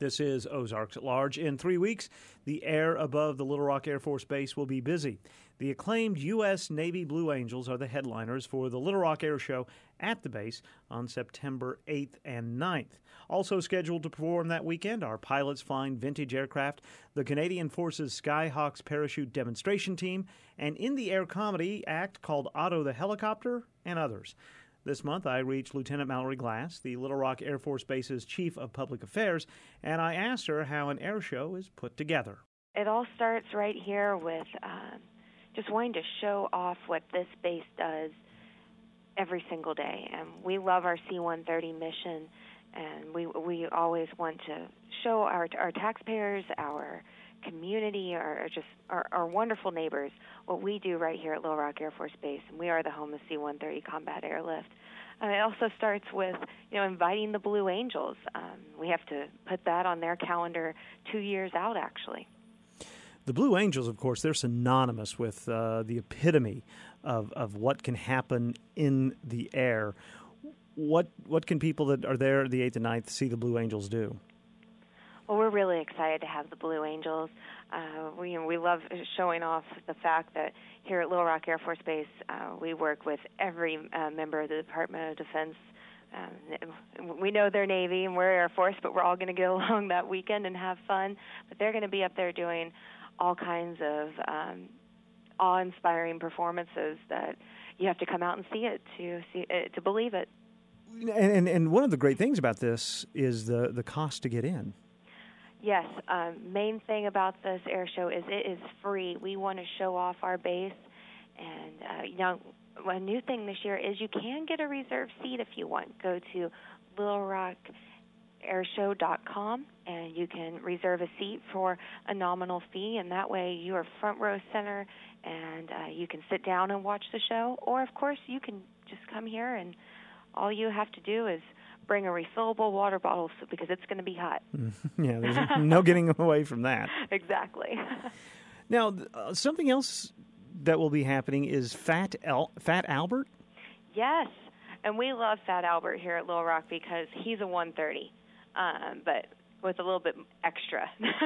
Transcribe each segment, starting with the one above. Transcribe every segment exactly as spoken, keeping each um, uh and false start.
This is Ozarks at Large. In three weeks, the air above the Little Rock Air Force Base will be busy. The acclaimed U S Navy Blue Angels are the headliners for the Little Rock Air Show at the base on September eighth and ninth. Also scheduled to perform that weekend are pilots flying vintage aircraft, the Canadian Forces Skyhawks Parachute Demonstration Team, an in-the-air comedy act called Otto the Helicopter, and others. This month, I reached Lieutenant Mallory Glass, the Little Rock Air Force Base's Chief of Public Affairs, and I asked her how an air show is put together. It all starts right here with uh, just wanting to show off what this base does every single day. And we love our C one thirty mission, and we we always want to show our our taxpayers, our community, our just our, our wonderful neighbors what we do right here at Little Rock Air Force Base, and we are the home of C one thirty Combat Airlift. Uh, it also starts with you know inviting the Blue Angels. Um, we have to put that on their calendar two years out, actually. The Blue Angels, of course, they're synonymous with uh, the epitome of of what can happen in the air. What what can people that are there the eighth and ninth see the Blue Angels do? Well, we're really excited to have the Blue Angels. Uh, we we love showing off the fact that here at Little Rock Air Force Base, uh, we work with every uh, member of the Department of Defense. Um, we know they're Navy and we're Air Force, but we're all going to go along that weekend and have fun. But they're going to be up there doing all kinds of um, awe-inspiring performances that you have to come out and see it to see it, to believe it. And, and and one of the great things about this is the the cost to get in. Yes, um, main thing about this air show is it is free. We want to show off our base, and uh, you know, a new thing this year is you can get a reserved seat if you want. Go to little rock air show dot com, and you can reserve a seat for a nominal fee, and that way you are front row center, and uh, you can sit down and watch the show, or of course you can just come here, and all you have to do is bring a refillable water bottle because it's going to be hot. Yeah, there's no getting away from that. Exactly. Now, uh, something else that will be happening is Fat El- Fat Albert? Yes, and we love Fat Albert here at Little Rock because he's a one thirty, um, but with a little bit extra.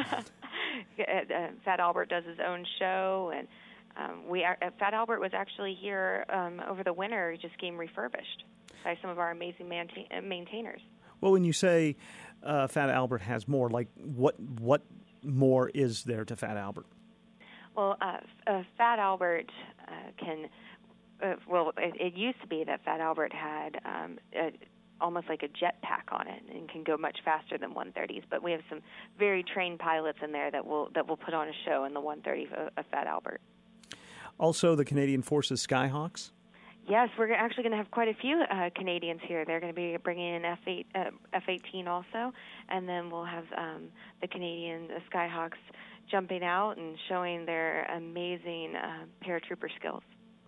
Fat Albert does his own show, and um, we are, Fat Albert was actually here um, over the winter, just getting refurbished by some of our amazing maintain- maintainers. Well, when you say uh, Fat Albert has more, like what what more is there to Fat Albert? Well, uh, uh, Fat Albert uh, can, uh, well, it, it used to be that Fat Albert had um, a, almost like a jet pack on it and can go much faster than one thirties, but we have some very trained pilots in there that will that will put on a show in the one thirty of, of Fat Albert. Also, the Canadian Forces Skyhawks? Yes, we're actually going to have quite a few uh, Canadians here. They're going to be bringing in F eight, uh, F eighteen also, and then we'll have um, the Canadian uh, Skyhawks jumping out and showing their amazing uh, paratrooper skills.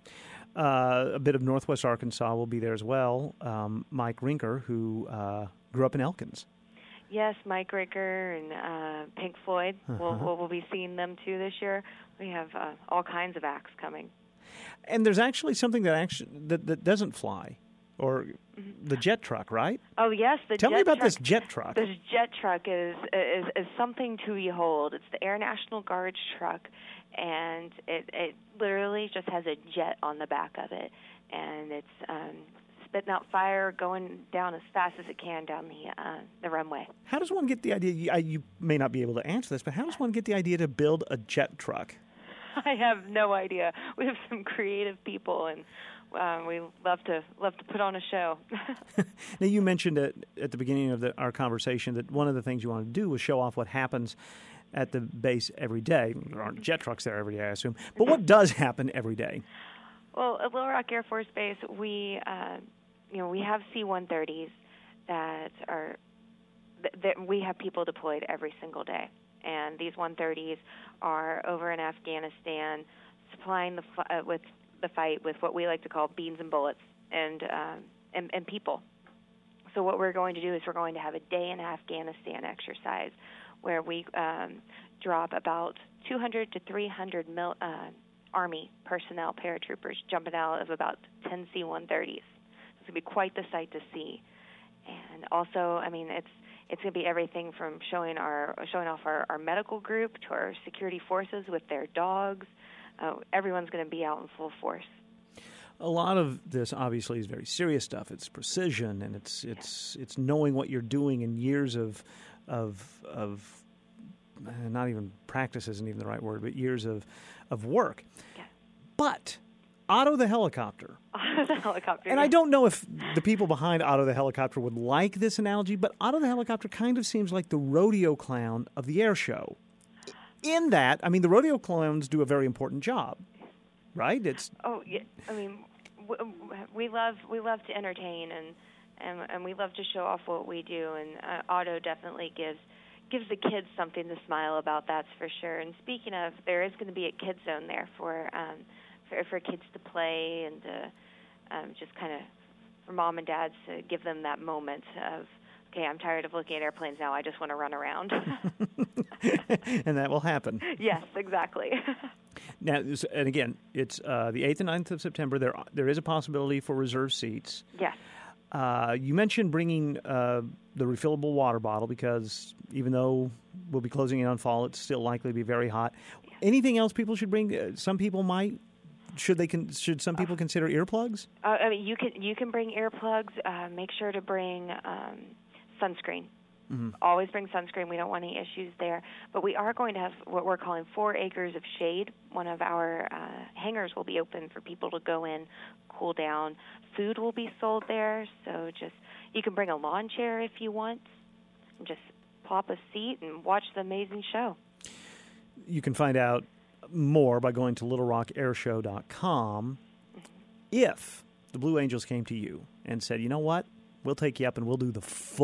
Uh, a bit of Northwest Arkansas will be there as well. Um, Mike Rinker, who uh, grew up in Elkins. Yes, Mike Rinker and uh, Pink Floyd. Uh-huh. We'll, we'll be seeing them too this year. We have uh, all kinds of acts coming. And there's actually something that actually that, that doesn't fly, or the jet truck, right? Oh yes, the Tell jet me about truck, this jet truck. This jet truck is, is is something to behold. It's the Air National Guard's truck, and it it literally just has a jet on the back of it, and it's um, spitting out fire, going down as fast as it can down the uh, the runway. How does one get the idea? You, you may not be able to answer this, but how does one get the idea to build a jet truck? I have no idea. We have some creative people, and um, we love to love to put on a show. Now, you mentioned at, at the beginning of the, our conversation that one of the things you wanted to do was show off what happens at the base every day. There aren't jet trucks there every day, I assume. But what does happen every day? Well, at Little Rock Air Force Base, we uh, you know we have C one thirties that are that we have people deployed every single day. And these one thirties are over in Afghanistan, supplying the uh, with the fight with what we like to call beans and bullets and, um, and and people. So what we're going to do is we're going to have a day in Afghanistan exercise, where we um, drop about two hundred to three hundred mil, uh, Army personnel, paratroopers, jumping out of about ten C one thirties. It's going to be quite the sight to see. And also, I mean, it's it's going to be everything from showing our showing off our, our medical group to our security forces with their dogs. Uh, everyone's going to be out in full force. A lot of this obviously is very serious stuff. It's precision, and it's it's yeah. it's knowing what you're doing, and years of of of not even practice isn't even the right word, but years of of work. Yeah. But Otto the helicopter. Otto the helicopter. And yeah. I don't know if the people behind Otto the helicopter would like this analogy, but Otto the helicopter kind of seems like the rodeo clown of the air show. In that, I mean, the rodeo clowns do a very important job. Right? It's oh yeah. I mean, we love we love to entertain and, and and we love to show off what we do. And uh, Otto definitely gives gives the kids something to smile about. That's for sure. And speaking of, there is going to be a kids zone there for um, for, for kids to play and to, um, just kind of for mom and dads to give them that moment of, okay, I'm tired of looking at airplanes now. I just want to run around. And that will happen. Yes, exactly. Now, and again, it's uh, the eighth and ninth of September. There, there is a possibility for reserved seats. Yes. Uh, you mentioned bringing uh, the refillable water bottle because even though we'll be closing in on fall, it's still likely to be very hot. Yeah. Anything else people should bring? Uh, some people might. Should they? Con- should some people uh, consider earplugs? Uh, I mean, you can you can bring earplugs. Uh, make sure to bring um, sunscreen. Mm-hmm. Always bring sunscreen. We don't want any issues there. But we are going to have what we're calling four acres of shade. One of our uh, hangars will be open for people to go in, cool down. Food will be sold there, so just you can bring a lawn chair if you want, and just plop a seat and watch the amazing show. You can find out more by going to little rock air show dot com. Mm-hmm. If the Blue Angels came to you and said, you know what, we'll take you up and we'll do the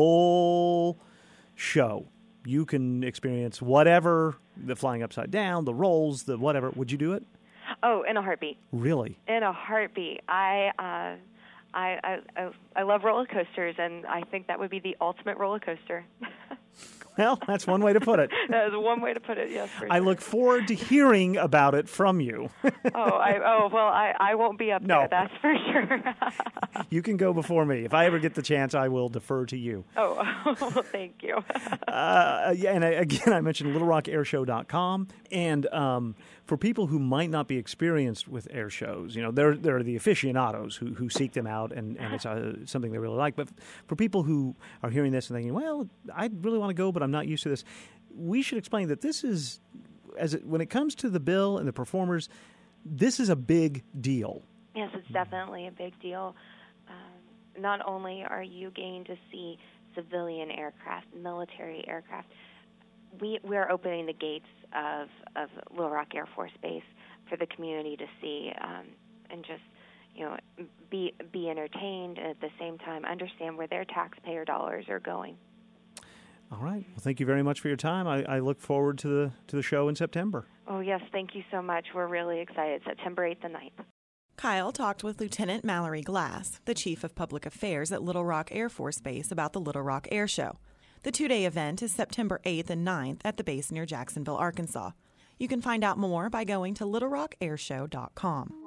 full show. You can experience whatever, the flying upside down, the rolls, the whatever. Would you do it? Oh, in a heartbeat. Really? In a heartbeat. I, uh, I, I, I love roller coasters, and I think that would be the ultimate roller coaster. Well, that's one way to put it. That is one way to put it, yes. For I sure. look forward to hearing about it from you. oh, I, oh, well, I, I won't be up no. there, that's for sure. You can go before me. If I ever get the chance, I will defer to you. Oh, well, thank you. uh, yeah, and I, again, I mentioned little rock air show dot com. And um, for people who might not be experienced with air shows, you know, there, there are the aficionados who, who seek them out, and, and it's uh, something they really like. But for people who are hearing this and thinking, well, I really want to go, but I'm not used to this, we should explain that this is, as it, when it comes to the bill and the performers, this is a big deal. Yes, it's definitely a big deal. Um, not only are you getting to see civilian aircraft, military aircraft, we we are opening the gates of, of Little Rock Air Force Base for the community to see, um, and just, you know, be be entertained, and at the same time understand where their taxpayer dollars are going. All right. Well, thank you very much for your time. I, I look forward to the to the show in September. Oh, yes. Thank you so much. We're really excited. September eighth and ninth. Kyle talked with Lieutenant Mallory Glass, the Chief of Public Affairs at Little Rock Air Force Base, about the Little Rock Air Show. The two-day event is September eighth and ninth at the base near Jacksonville, Arkansas. You can find out more by going to little rock air show dot com.